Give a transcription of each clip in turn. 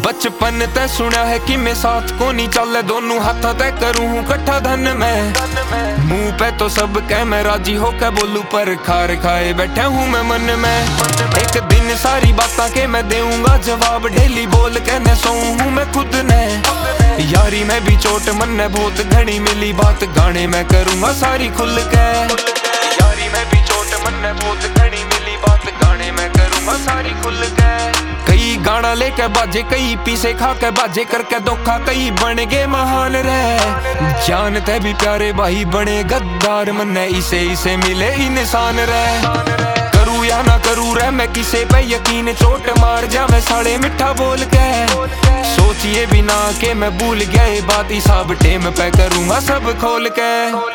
बचपन ते सुना है कि मैं साथ को नहीं चल, दोनों हाथ तय करूं हूं कट्ठा धन में। मुंह पे तो सब कह मैं राजी होकर बोलूं, पर खार खाए बैठा हूं मैं मन में। एक दिन सारी बातें के मैं देऊंगा जवाब, डेली बोल के न सोऊं हूं मैं खुद ने। यारी में भी चोट मन ने बहुत घनी मिली, बात गाने में करूंगा सारी खुल के। यारी में भी चोट मन ने बहुत घनी मिली, बात गाने में करूंगा सारी खुल के। कई गाना लेके बाजे, कई पीसे खा के बाजे, करके धोखा कई बन गए महान रे। जानते भी प्यारे भाई बने गद्दार, मन ने इसे इसे मिले इंसान रे। करूँ या ना करूँ रे मैं किसे पे यकीन, चोट मार जा मैं साले मिठा बोल के। सोचिए बिना के मैं भूल गया ये बात, हिसाब टेम पे करूँगा सब खोल के।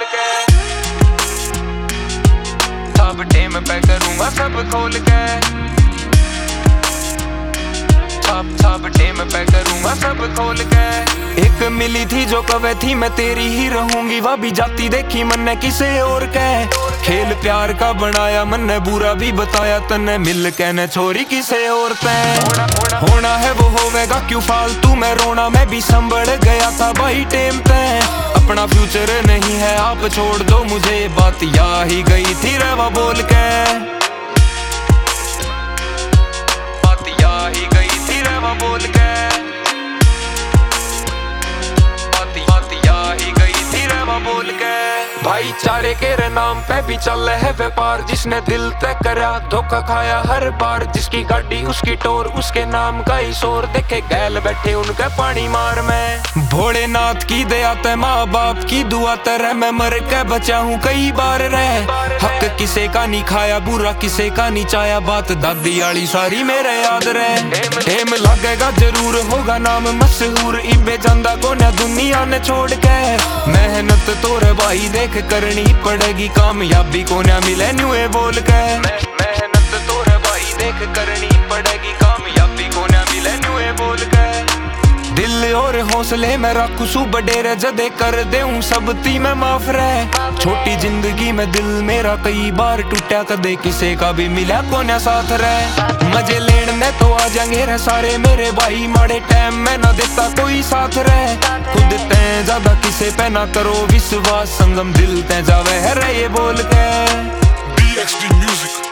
सब टेम पे करूँगा सब खोल के। सब टेम पे करूँगा सब खोल के। एक मिली थी जो कवे थी मैं तेरी ही रहूंगी, वह भी जाती देखी मन ने किसे और के। खेल प्यार का बनाया मन ने बुरा भी बताया, तन्ने मिल के न छोरी किसे और पे। होना है वो होवेगा क्यों फालतू मैं रोना, मैं भी संभल गया था भाई टेम पे। अपना फ्यूचर नहीं है आप छोड़ दो मुझे, बात या ही गई थी रवा बोल के। बोल के ही गई थी रेवा बोल के। भाईचारे के नाम पे भी चल है व्यापार, जिसने दिल तय करा धोखा खाया हर बार। जिसकी गाड़ी उसकी टोर उसके नाम का ही शोर, देखे गैल बैठे उनके पानी मार में। भोलेनाथ की दया ते माँ बाप की दुआ तेरे मैं मर के बचा हूँ कई बार रह। हक किसे का नहीं खाया बुरा किसे का नहीं चाया, बात दादी आली सारी मेरे याद रहे। टेम लगेगा जरूर होगा नाम मशहूर, इबे जांदा को न दुनिया ने छोड़ के। मेहनत तोरे भाई देख करनी पड़ेगी, कामयाबी को न मिले न्यूए बोल के। मेहनत तोरे भाई देख करनी पड़ेगी, कामयाबी को न मिले न्यूए बोल के। दिल और हौसले में रखूं सू बडेरे, जदे कर देऊं सब ती मैं माफ रह। छोटी जिंदगी में दिल मेरा कई बार टूटा, कदे किसे का भी मिला को न साथ रह। मजे लेने तो आ जाएंगे रे सारे मेरे भाई, माड़े टाइम में ना देता कोई साथ रह। खुद तय ज्यादा किसे पे ना करो विश्वास, संगम दिल तय जावे है रे ये बोल के। BXD Music।